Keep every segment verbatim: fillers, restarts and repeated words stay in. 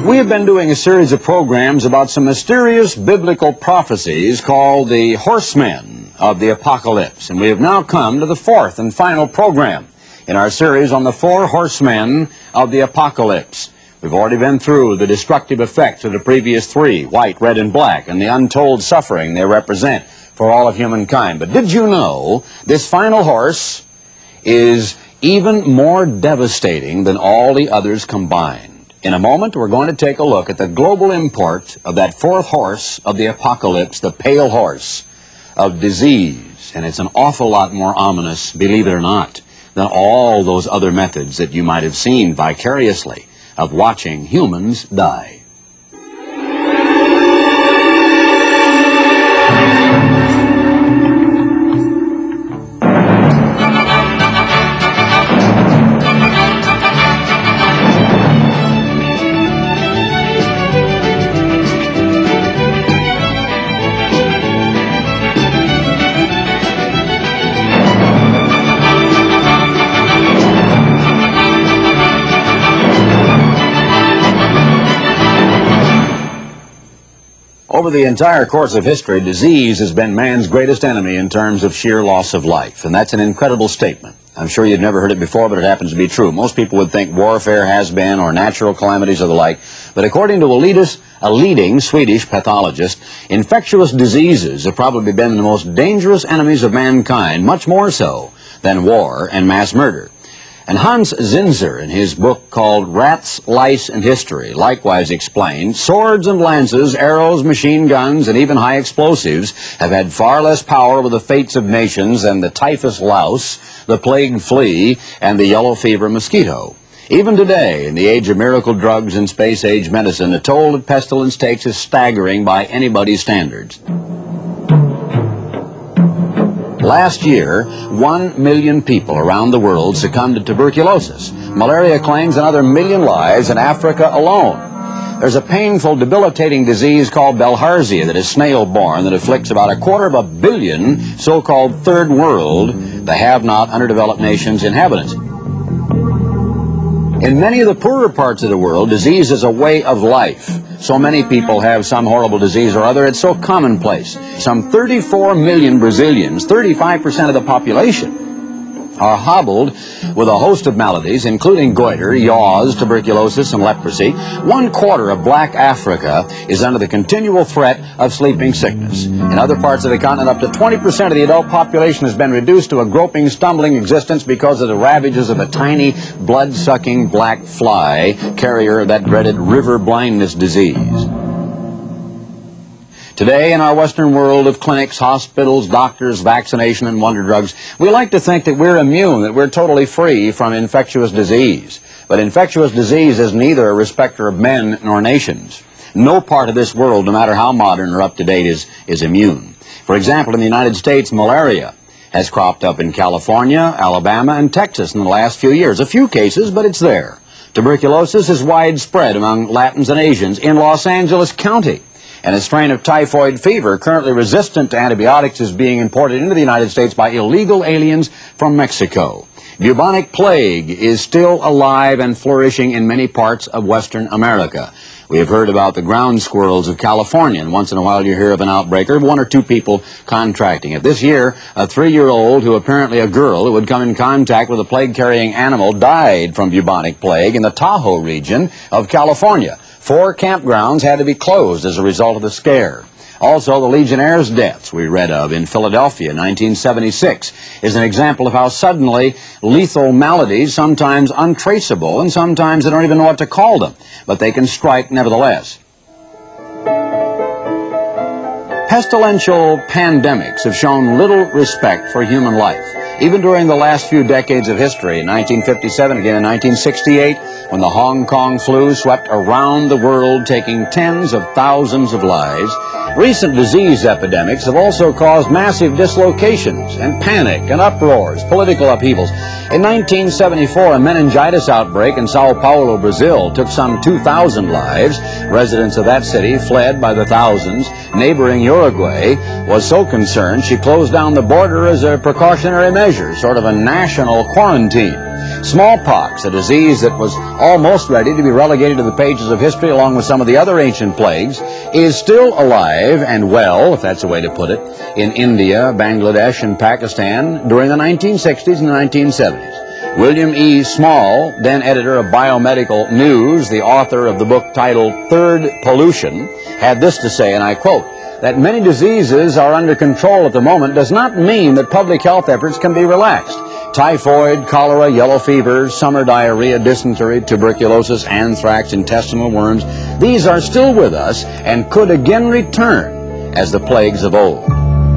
We have been doing a series of programs about some mysterious biblical prophecies called the horsemen of the apocalypse. And we have now come to the fourth and final program in our series on the four horsemen of the apocalypse. We've already been through the destructive effects of the previous three, white, red, and black, and the untold suffering they represent for all of humankind. But did you know this final horse is even more devastating than all the others combined? In a moment, we're going to take a look at the global import of that fourth horse of the apocalypse, the pale horse of disease. And it's an awful lot more ominous, believe it or not, than all those other methods that you might have seen vicariously of watching humans die. Over the entire course of history, disease has been man's greatest enemy in terms of sheer loss of life. And that's an incredible statement. I'm sure you've never heard it before, but it happens to be true. Most people would think warfare has been, or natural calamities or the like. But according to a, leadus, a leading Swedish pathologist, infectious diseases have probably been the most dangerous enemies of mankind, much more so than war and mass murder. And Hans Zinzer, in his book called Rats, Lice, and History, likewise explained, swords and lances, arrows, machine guns, and even high explosives have had far less power over the fates of nations than the typhus louse, the plague flea, and the yellow fever mosquito. Even today, in the age of miracle drugs and space-age medicine, the toll that pestilence takes is staggering by anybody's standards. Last year, one million people around the world succumbed to tuberculosis. Malaria claims another million lives in Africa alone. There's a painful, debilitating disease called bilharzia that is snail-borne that afflicts about a quarter of a billion so-called third world, the have-not, underdeveloped nations' inhabitants. In many of the poorer parts of the world, disease is a way of life. So many people have some horrible disease or other, it's so commonplace. Some thirty-four million Brazilians, thirty-five percent of the population, are hobbled with a host of maladies, including goiter, yaws, tuberculosis, and leprosy. One quarter of black Africa is under the continual threat of sleeping sickness. In other parts of the continent, up to twenty percent of the adult population has been reduced to a groping, stumbling existence because of the ravages of a tiny, blood-sucking black fly, carrier of that dreaded river blindness disease. Today, in our Western world of clinics, hospitals, doctors, vaccination, and wonder drugs, we like to think that we're immune, that we're totally free from infectious disease. But infectious disease is neither a respecter of men nor nations. No part of this world, no matter how modern or up-to-date, is, is immune. For example, in the United States, malaria has cropped up in California, Alabama, and Texas in the last few years. A few cases, but it's there. Tuberculosis is widespread among Latins and Asians in Los Angeles County. And a strain of typhoid fever, currently resistant to antibiotics, is being imported into the United States by illegal aliens from Mexico. Bubonic plague is still alive and flourishing in many parts of Western America. We have heard about the ground squirrels of California, and once in a while you hear of an outbreak or one or two people contracting it. This year, a three-year-old, who apparently a girl who would come in contact with a plague-carrying animal, died from bubonic plague in the Tahoe region of California. Four campgrounds had to be closed as a result of the scare. Also, the Legionnaires' deaths we read of in Philadelphia in nineteen seventy-six is an example of how suddenly lethal maladies, sometimes untraceable, and sometimes they don't even know what to call them, but they can strike nevertheless. Pestilential pandemics have shown little respect for human life. Even during the last few decades of history, in nineteen fifty-seven, again in nineteen sixty-eight, when the Hong Kong flu swept around the world, taking tens of thousands of lives, recent disease epidemics have also caused massive dislocations and panic and uproars, political upheavals. In nineteen seventy-four, a meningitis outbreak in Sao Paulo, Brazil, took some two thousand lives. Residents of that city fled by the thousands. Neighboring Uruguay was so concerned she closed down the border as a precautionary measure, sort of a national quarantine. Smallpox, a disease that was almost ready to be relegated to the pages of history along with some of the other ancient plagues, is still alive and well, if that's a way to put it, in India, Bangladesh, and Pakistan during the nineteen sixties and the nineteen seventies. William E. Small, then editor of Biomedical News, the author of the book titled Third Pollution, had this to say, and I quote, that many diseases are under control at the moment does not mean that public health efforts can be relaxed. Typhoid, cholera, yellow fever, summer diarrhea, dysentery, tuberculosis, anthrax, intestinal worms, these are still with us and could again return as the plagues of old.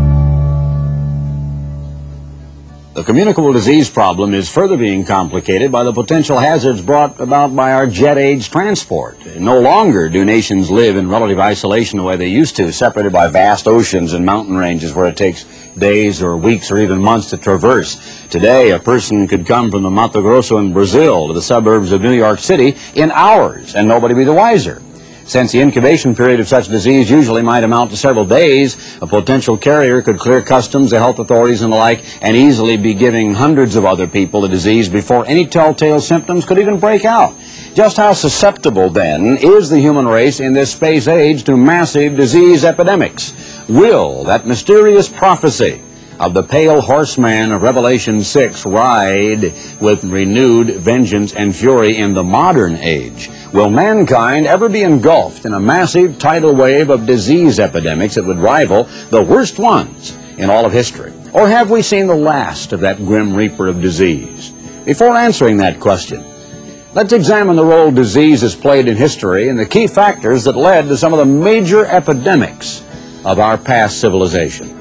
The communicable disease problem is further being complicated by the potential hazards brought about by our jet-age transport. No longer do nations live in relative isolation the way they used to, separated by vast oceans and mountain ranges where it takes days or weeks or even months to traverse. Today, a person could come from the Mato Grosso in Brazil to the suburbs of New York City in hours and nobody be the wiser. Since the incubation period of such disease usually might amount to several days, a potential carrier could clear customs, the health authorities, and the like, and easily be giving hundreds of other people the disease before any telltale symptoms could even break out. Just how susceptible, then, is the human race in this space age to massive disease epidemics? Will that mysterious prophecy of the pale horseman of Revelation six ride with renewed vengeance and fury in the modern age? Will mankind ever be engulfed in a massive tidal wave of disease epidemics that would rival the worst ones in all of history? Or have we seen the last of that grim reaper of disease? Before answering that question, let's examine the role disease has played in history and the key factors that led to some of the major epidemics of our past civilization.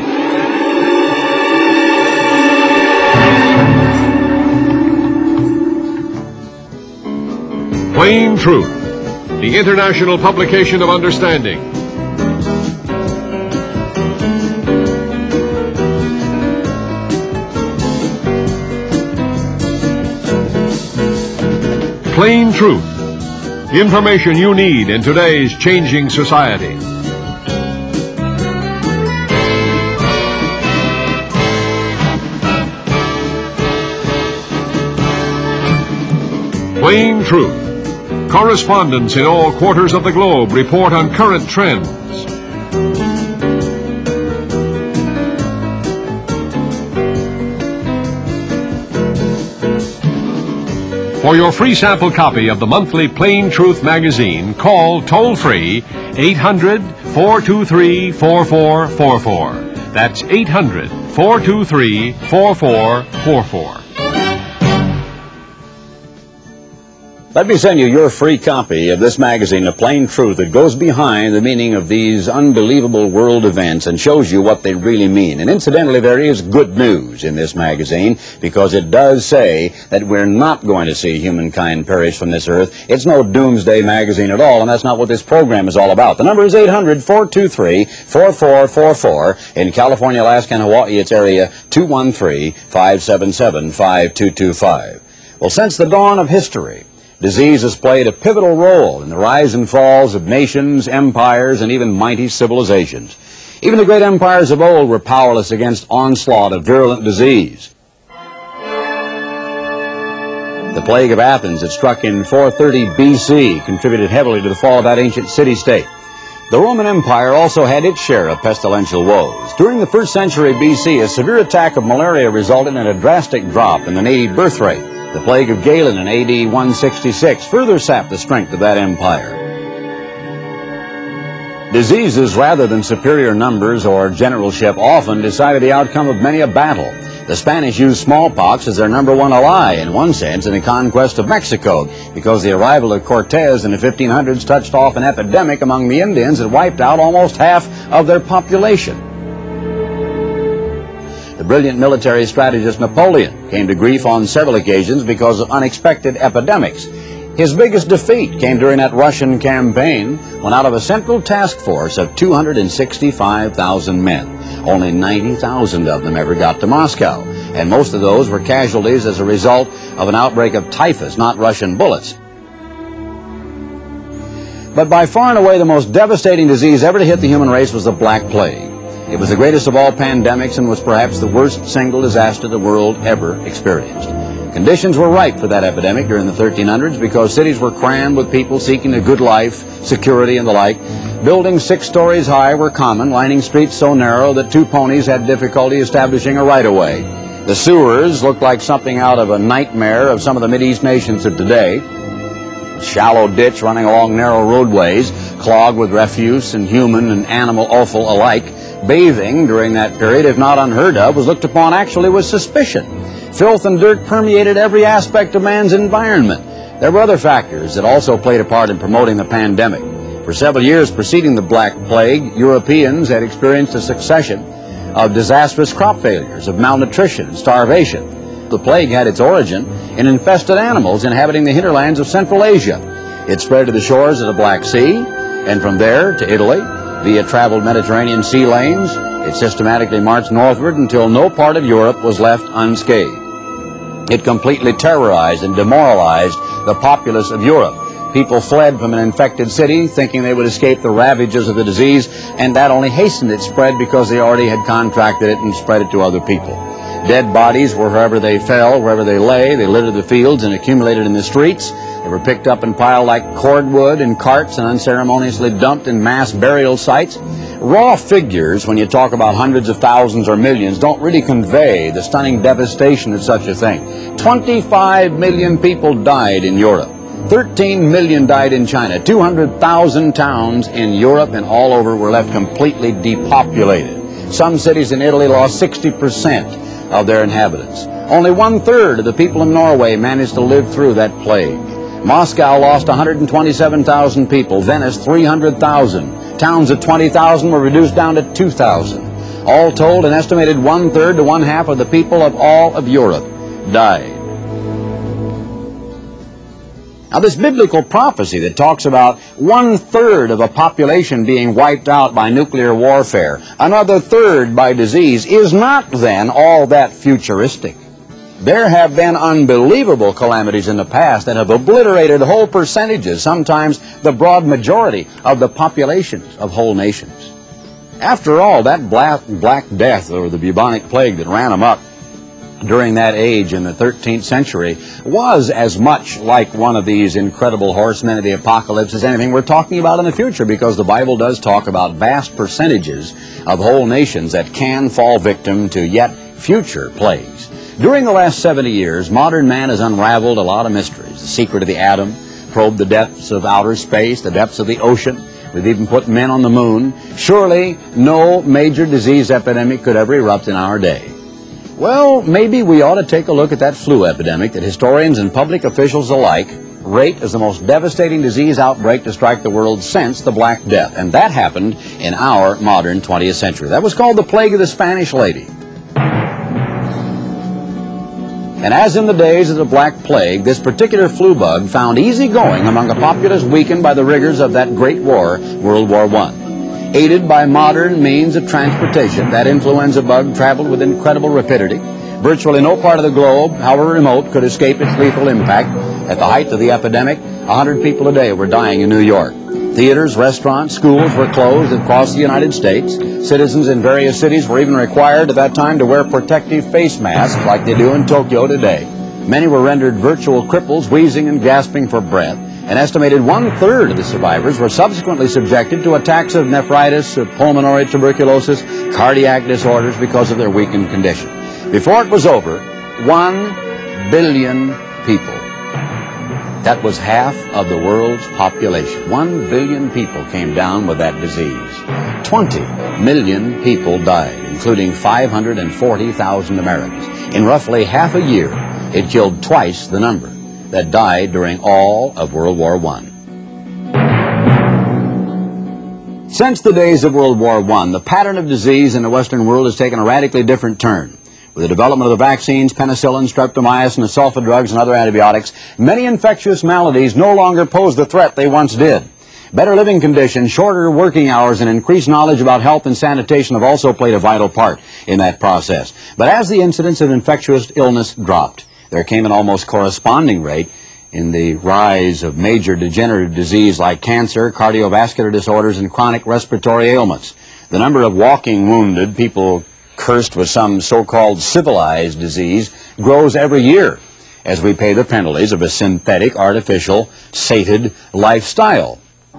Plain Truth, the international publication of understanding. Plain Truth, information you need in today's changing society. Plain Truth. Correspondents in all quarters of the globe report on current trends. For your free sample copy of the monthly Plain Truth magazine, call toll-free eight hundred, four two three, four four four four. That's eight hundred, four two three, four four four four. Let me send you your free copy of this magazine, The Plain Truth. It goes behind the meaning of these unbelievable world events and shows you what they really mean. And incidentally, there is good news in this magazine because it does say that we're not going to see humankind perish from this earth. It's no doomsday magazine at all, and that's not what this program is all about. The number is eight hundred, four two three, four four four four. In California, Alaska, and Hawaii, it's area two one three, five seven seven, five two two five. Well, since the dawn of history, disease has played a pivotal role in the rise and falls of nations, empires, and even mighty civilizations. Even the great empires of old were powerless against onslaught of virulent disease. The plague of Athens that struck in four thirty B C contributed heavily to the fall of that ancient city-state. The Roman Empire also had its share of pestilential woes. During the first century B C, a severe attack of malaria resulted in a drastic drop in the native birth rate. The plague of Galen in A D one sixty-six further sapped the strength of that empire. Diseases, rather than superior numbers or generalship, often decided the outcome of many a battle. The Spanish used smallpox as their number one ally, in one sense, in the conquest of Mexico, because the arrival of Cortez in the fifteen hundreds touched off an epidemic among the Indians that wiped out almost half of their population. The brilliant military strategist Napoleon came to grief on several occasions because of unexpected epidemics. His biggest defeat came during that Russian campaign when out of a central task force of two hundred sixty-five thousand men, only ninety thousand of them ever got to Moscow, and most of those were casualties as a result of an outbreak of typhus, not Russian bullets. But by far and away the most devastating disease ever to hit the human race was the Black Plague. It was the greatest of all pandemics and was perhaps the worst single disaster the world ever experienced. Conditions were ripe for that epidemic during the thirteen hundreds because cities were crammed with people seeking a good life, security, and the like. Buildings six stories high were common, lining streets so narrow that two ponies had difficulty establishing a right-of-way. The sewers looked like something out of a nightmare of some of the Mideast nations of today. A shallow ditch running along narrow roadways, clogged with refuse and human and animal offal alike. Bathing during that period, if not unheard of, was looked upon actually with suspicion. Filth and dirt permeated every aspect of man's environment. There were other factors that also played a part in promoting the pandemic. For several years preceding the Black Plague, Europeans had experienced a succession of disastrous crop failures, of malnutrition and starvation. The plague had its origin in infested animals inhabiting the hinterlands of Central Asia. It spread to the shores of the Black Sea, and from there to Italy, via traveled Mediterranean sea lanes. It systematically marched northward until no part of Europe was left unscathed. It completely terrorized and demoralized the populace of Europe. People fled from an infected city thinking they would escape the ravages of the disease, and that only hastened its spread because they already had contracted it and spread it to other people. Dead bodies were wherever they fell, wherever they lay. They littered the fields and accumulated in the streets. They were picked up and piled like cordwood in carts and unceremoniously dumped in mass burial sites. Raw figures, when you talk about hundreds of thousands or millions, don't really convey the stunning devastation of such a thing. twenty-five million people died in Europe. thirteen million died in China. two hundred thousand towns in Europe and all over were left completely depopulated. Some cities in Italy lost sixty percent of their inhabitants. Only one-third of the people in Norway managed to live through that plague. Moscow lost one hundred twenty-seven thousand people, Venice three hundred thousand. Towns of twenty thousand were reduced down to two thousand. All told, an estimated one-third to one-half of the people of all of Europe died. Now, this biblical prophecy that talks about one-third of a population being wiped out by nuclear warfare, another third by disease, is not then all that futuristic. There have been unbelievable calamities in the past that have obliterated whole percentages, sometimes the broad majority of the populations of whole nations. After all, that black, black death or the bubonic plague that ran amok during that age in the thirteenth century was as much like one of these incredible horsemen of the apocalypse as anything we're talking about in the future, because the Bible does talk about vast percentages of whole nations that can fall victim to yet future plagues. During the last seventy years, modern man has unraveled a lot of mysteries. The secret of the atom, probed the depths of outer space, the depths of the ocean. We've even put men on the moon. Surely no major disease epidemic could ever erupt in our day. Well, maybe we ought to take a look at that flu epidemic that historians and public officials alike rate as the most devastating disease outbreak to strike the world since the Black Death. And that happened in our modern twentieth century. That was called the Plague of the Spanish Lady. And as in the days of the Black Plague, this particular flu bug found easy going among a populace weakened by the rigors of that great war, World War One. Aided by modern means of transportation, that influenza bug traveled with incredible rapidity. Virtually no part of the globe, however remote, could escape its lethal impact. At the height of the epidemic, one hundred people a day were dying in New York. Theaters, restaurants, schools were closed across the United States. Citizens in various cities were even required at that time to wear protective face masks like they do in Tokyo today. Many were rendered virtual cripples, wheezing and gasping for breath. An estimated one-third of the survivors were subsequently subjected to attacks of nephritis, of pulmonary tuberculosis, cardiac disorders because of their weakened condition. Before it was over, one billion people. That was half of the world's population. One billion people came down with that disease. twenty million people died, including five hundred forty thousand Americans. In roughly half a year, it killed twice the number that died during all of World War One. Since the days of World War One, the pattern of disease in the Western world has taken a radically different turn. With the development of the vaccines, penicillin, streptomycin, the sulfa drugs, and other antibiotics, many infectious maladies no longer pose the threat they once did. Better living conditions, shorter working hours, and increased knowledge about health and sanitation have also played a vital part in that process. But as the incidence of infectious illness dropped, there came an almost corresponding rate in the rise of major degenerative disease like cancer, cardiovascular disorders, and chronic respiratory ailments. The number of walking wounded, people cursed with some so-called civilized disease, grows every year. as we pay the penalties of a synthetic, artificial, sated lifestyle.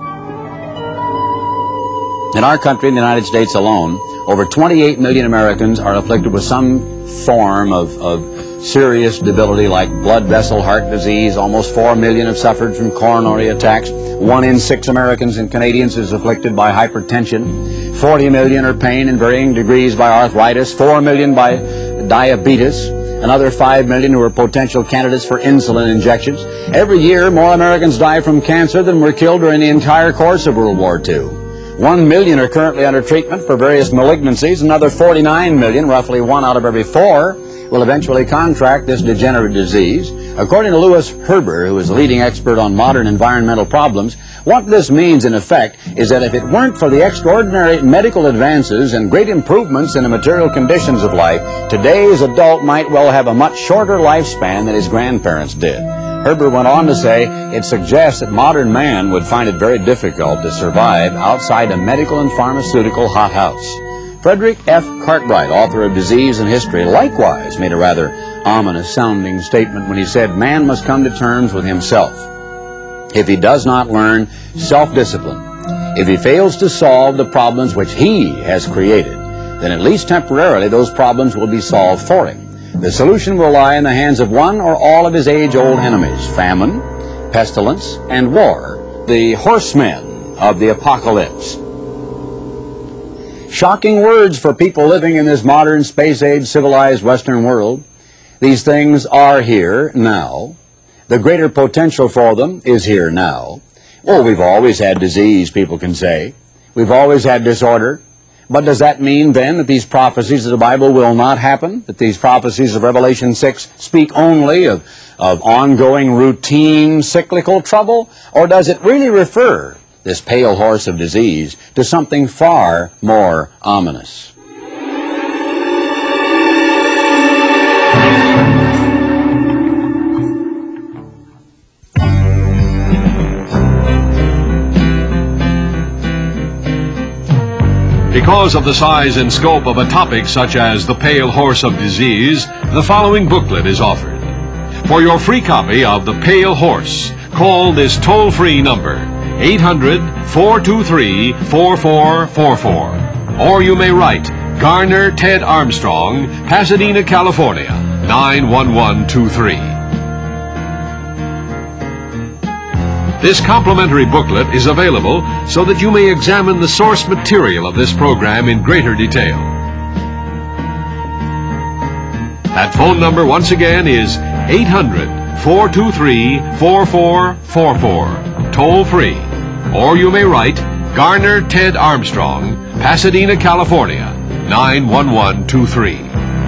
In our country, in the United States alone, over twenty-eight million Americans are afflicted with some form of, of serious debility like blood vessel heart disease. Almost four million have suffered from coronary attacks. One in six Americans and Canadians is afflicted by hypertension. forty million are pain in varying degrees by arthritis. four million by diabetes. Another five million who are potential candidates for insulin injections. Every year, more Americans die from cancer than were killed during the entire course of World War Two. One million are currently under treatment for various malignancies. Another forty-nine million, roughly one out of every four, will eventually contract this degenerative disease. According to Louis Herber, who is a leading expert on modern environmental problems, what this means in effect is that if it weren't for the extraordinary medical advances and great improvements in the material conditions of life, today's adult might well have a much shorter lifespan than his grandparents did. Herber went on to say, it suggests that modern man would find it very difficult to survive outside a medical and pharmaceutical hothouse. Frederick F. Cartwright, author of Disease and History, likewise made a rather ominous-sounding statement when he said, man must come to terms with himself. If he does not learn self-discipline, if he fails to solve the problems which he has created, then at least temporarily those problems will be solved for him. The solution will lie in the hands of one or all of his age-old enemies, famine, pestilence, and war, the horsemen of the apocalypse. Shocking words for people living in this modern, space-age, civilized Western world. These things are here now. The greater potential for them is here now. Well, we've always had disease, people can say. We've always had disorder. But does that mean then that these prophecies of the Bible will not happen? That these prophecies of Revelation six speak only of, of ongoing, routine, cyclical trouble? Or does it really refer, this pale horse of disease, to something far more ominous? Because of the size and scope of a topic such as the pale horse of disease, the following booklet is offered. For your free copy of The Pale Horse, call this toll-free number, eight hundred, four two three, four four four four. Or you may write Garner Ted Armstrong, Pasadena, California, nine one one two three. This complimentary booklet is available so that you may examine the source material of this program in greater detail. That phone number once again is eight hundred, four two three, four four four four, toll free. Or you may write Garner Ted Armstrong, Pasadena, California, nine one one two three.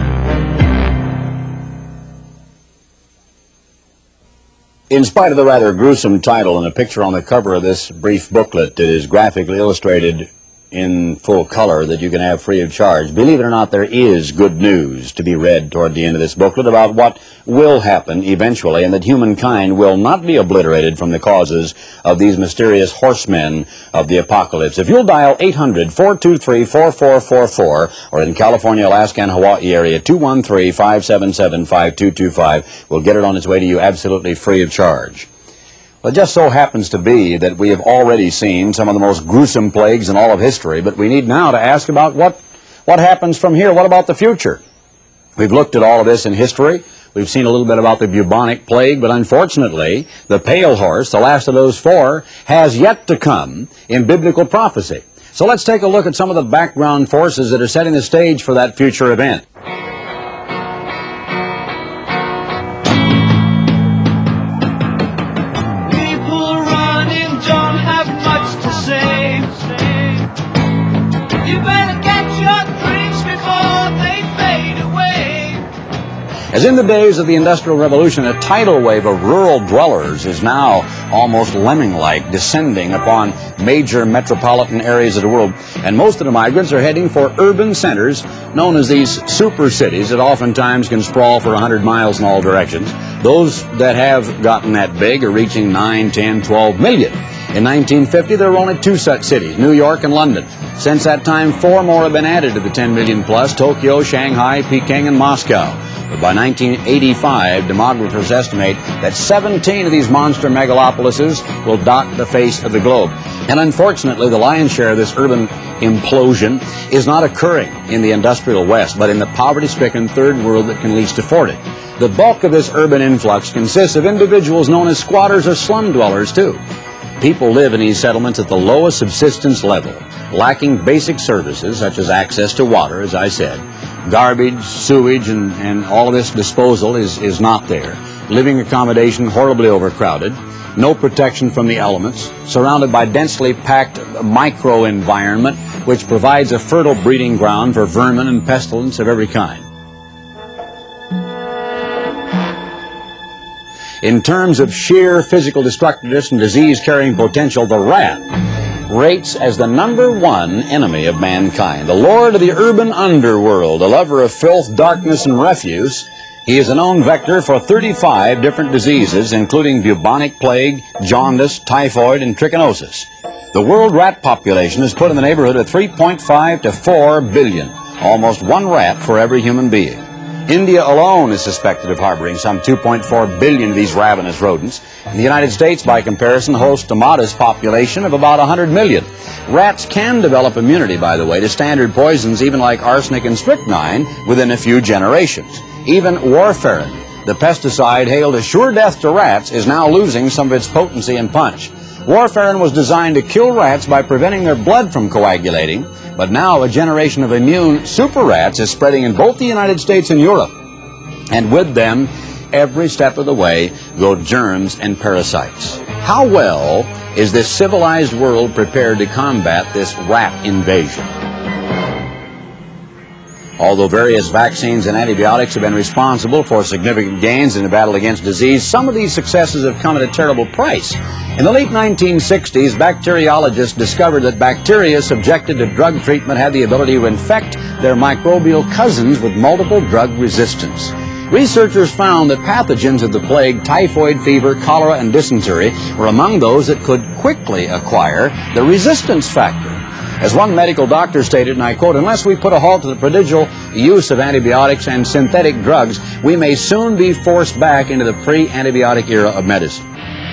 In spite of the rather gruesome title and a picture on the cover of this brief booklet that is graphically illustrated in full color that you can have free of charge, believe it or not, there is good news to be read toward the end of this booklet about what will happen eventually, and that humankind will not be obliterated from the causes of these mysterious horsemen of the apocalypse. If you'll dial eight hundred, four two three, four four four four, or in California, Alaska, and Hawaii area, two one three, five seven seven, five two two five, we'll get it on its way to you absolutely free of charge. Well, it just so happens to be that we have already seen some of the most gruesome plagues in all of history, but we need now to ask about what, what happens from here. What about the future? We've looked at all of this in history. We've seen a little bit about the bubonic plague, but unfortunately, the pale horse, the last of those four, has yet to come in biblical prophecy. So let's take a look at some of the background forces that are setting the stage for that future event. As in the days of the Industrial Revolution, a tidal wave of rural dwellers is now almost lemming-like descending upon major metropolitan areas of the world. And most of the migrants are heading for urban centers known as these super cities that oftentimes can sprawl for one hundred miles in all directions. Those that have gotten that big are reaching nine, ten, twelve million. In nineteen fifty, there were only two such cities, New York and London. Since that time, four more have been added to the ten million plus, Tokyo, Shanghai, Peking, and Moscow. But by nineteen eighty-five, demographers estimate that seventeen of these monster megalopolises will dot the face of the globe. And unfortunately, the lion's share of this urban implosion is not occurring in the industrial West, but in the poverty-stricken third world that can least afford it. The bulk of this urban influx consists of individuals known as squatters or slum dwellers, too. People live in these settlements at the lowest subsistence level, lacking basic services such as access to water, as I said. Garbage, sewage, and, and all of this disposal is, is not there. Living accommodation horribly overcrowded. No protection from the elements. Surrounded by densely packed microenvironment, which provides a fertile breeding ground for vermin and pestilence of every kind. In terms of sheer physical destructiveness and disease-carrying potential, the rat rates as the number one enemy of mankind. The lord of the urban underworld, a lover of filth, darkness, and refuse. He is a known vector for thirty-five different diseases, including bubonic plague, jaundice, typhoid, and trichinosis. The world rat population is put in the neighborhood of three point five to four billion, almost one rat for every human being. India alone is suspected of harboring some two point four billion of these ravenous rodents. And the United States, by comparison, hosts a modest population of about one hundred million. Rats can develop immunity, by the way, to standard poisons, even like arsenic and strychnine, within a few generations. Even warfarin, the pesticide hailed as sure death to rats, is now losing some of its potency and punch. Warfarin was designed to kill rats by preventing their blood from coagulating, but now a generation of immune super rats is spreading in both the United States and Europe. And with them, every step of the way, go germs and parasites. How well is this civilized world prepared to combat this rat invasion? Although various vaccines and antibiotics have been responsible for significant gains in the battle against disease, some of these successes have come at a terrible price. In the late nineteen sixties, bacteriologists discovered that bacteria subjected to drug treatment had the ability to infect their microbial cousins with multiple drug resistance. Researchers found that pathogens of the plague, typhoid fever, cholera, and dysentery were among those that could quickly acquire the resistance factor. As one medical doctor stated, and I quote, "Unless we put a halt to the prodigal use of antibiotics and synthetic drugs, we may soon be forced back into the pre-antibiotic era of medicine."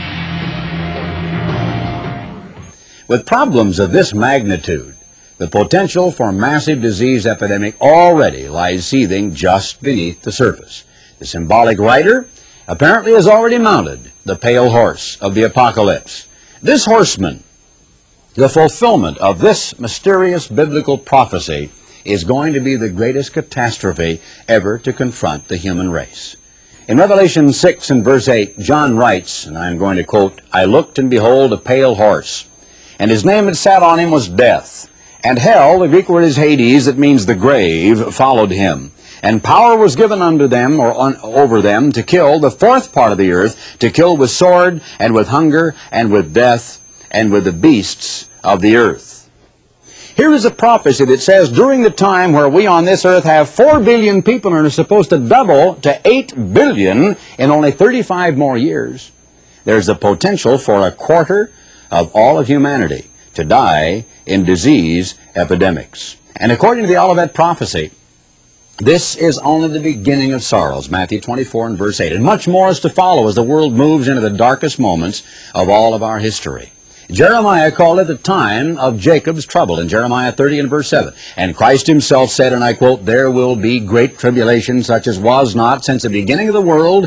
With problems of this magnitude, the potential for massive disease epidemic already lies seething just beneath the surface. The symbolic rider apparently has already mounted the pale horse of the apocalypse. This horseman, the fulfillment of this mysterious biblical prophecy, is going to be the greatest catastrophe ever to confront the human race. In Revelation six and verse eight, John writes, and I'm going to quote, "I looked and behold a pale horse, and his name that sat on him was Death. And hell," the Greek word is Hades, that means the grave, "followed him. And power was given unto them, or un over them, to kill the fourth part of the earth, to kill with sword, and with hunger, and with death, and with the beasts of the earth." Here is a prophecy that says during the time where we on this earth have four billion people and are supposed to double to eight billion in only thirty-five more years, there's the potential for a quarter of all of humanity to die in disease epidemics. And according to the Olivet prophecy, this is only the beginning of sorrows, Matthew twenty-four and verse eight, and much more is to follow as the world moves into the darkest moments of all of our history. Jeremiah called it the time of Jacob's trouble in Jeremiah thirty and verse seven. And Christ himself said, and I quote, "There will be great tribulation such as was not since the beginning of the world,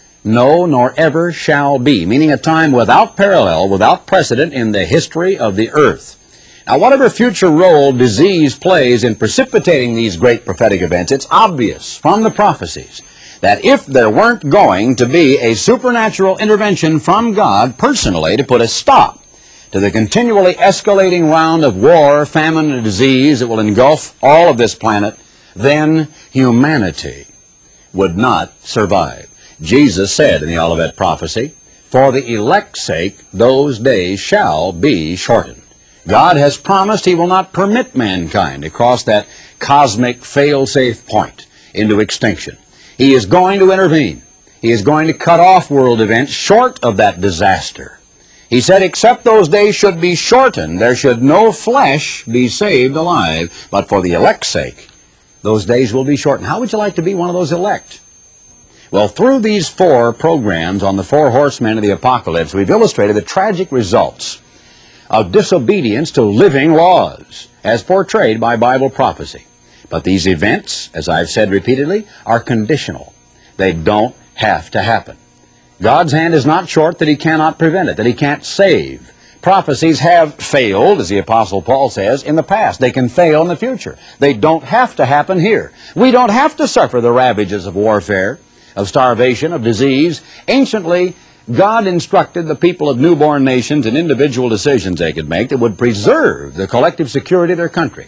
no, nor ever shall be," meaning a time without parallel, without precedent in the history of the earth. Now, whatever future role disease plays in precipitating these great prophetic events, it's obvious from the prophecies that if there weren't going to be a supernatural intervention from God personally to put a stop to the continually escalating round of war, famine, and disease that will engulf all of this planet, then humanity would not survive. Jesus said in the Olivet prophecy, "For the elect's sake, those days shall be shortened." God has promised he will not permit mankind to cross that cosmic fail-safe point into extinction. He is going to intervene. He is going to cut off world events short of that disaster. He said, except those days should be shortened, there should no flesh be saved alive, but for the elect's sake, those days will be shortened. How would you like to be one of those elect? Well, through these four programs on the four horsemen of the apocalypse, we've illustrated the tragic results of disobedience to living laws, as portrayed by Bible prophecy. But these events, as I've said repeatedly, are conditional. They don't have to happen. God's hand is not short that He cannot prevent it, that He can't save. Prophecies have failed, as the Apostle Paul says, in the past. They can fail in the future. They don't have to happen here. We don't have to suffer the ravages of warfare, of starvation, of disease. Anciently, God instructed the people of newborn nations in individual decisions they could make that would preserve the collective security of their country.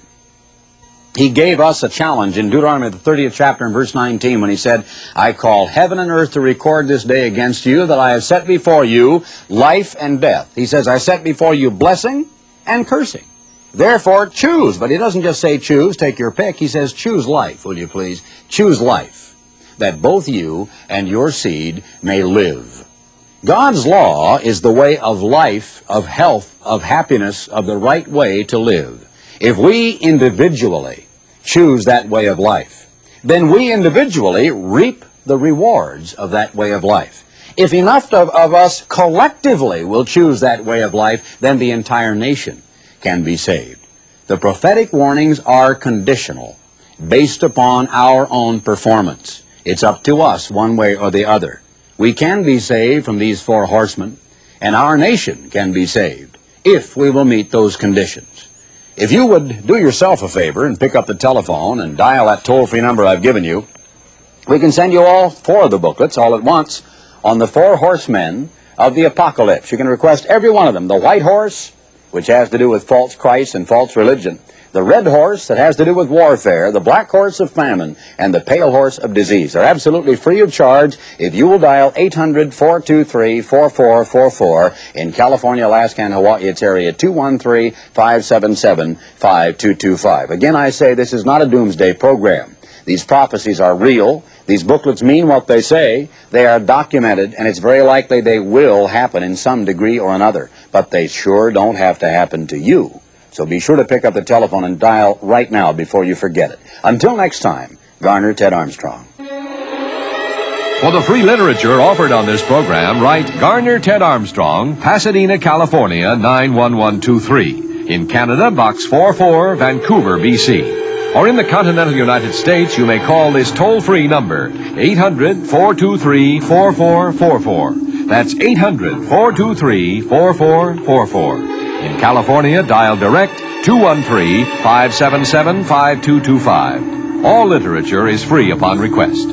He gave us a challenge in Deuteronomy, the thirtieth chapter and verse nineteen, when He said, I call heaven and earth to record this day against you that I have set before you life and death. He says, I set before you blessing and cursing. Therefore, choose. But He doesn't just say choose, take your pick. He says, choose life, will you please? Choose life, that both you and your seed may live. God's law is the way of life, of health, of happiness, of the right way to live. If we individually choose that way of life, then we individually reap the rewards of that way of life. If enough of, of us collectively will choose that way of life, then the entire nation can be saved. The prophetic warnings are conditional, based upon our own performance. It's up to us one way or the other. We can be saved from these four horsemen, and our nation can be saved if we will meet those conditions. If you would do yourself a favor and pick up the telephone and dial that toll-free number I've given you, we can send you all four of the booklets all at once on the four horsemen of the apocalypse. You can request every one of them. The white horse, which has to do with false Christ and false religion. The red horse, that has to do with warfare. The black horse of famine. And the pale horse of disease. They're absolutely free of charge if you will dial eight hundred, four two three, four four four four. In California, Alaska, and Hawaii, it's area two one three, five seven seven, five two two five. Again, I say this is not a doomsday program. These prophecies are real. These booklets mean what they say. They are documented, and it's very likely they will happen in some degree or another. But they sure don't have to happen to you. So be sure to pick up the telephone and dial right now before you forget it. Until next time, Garner Ted Armstrong. For the free literature offered on this program, write Garner Ted Armstrong, Pasadena, California, nine one one two three. In Canada, Box forty-four, Vancouver, B C. Or in the continental United States, you may call this toll-free number, eight hundred, four two three, four four four four. That's eight hundred, four two three, four four four four. In California, dial direct two one three, five seven seven, five two two five. All literature is free upon request.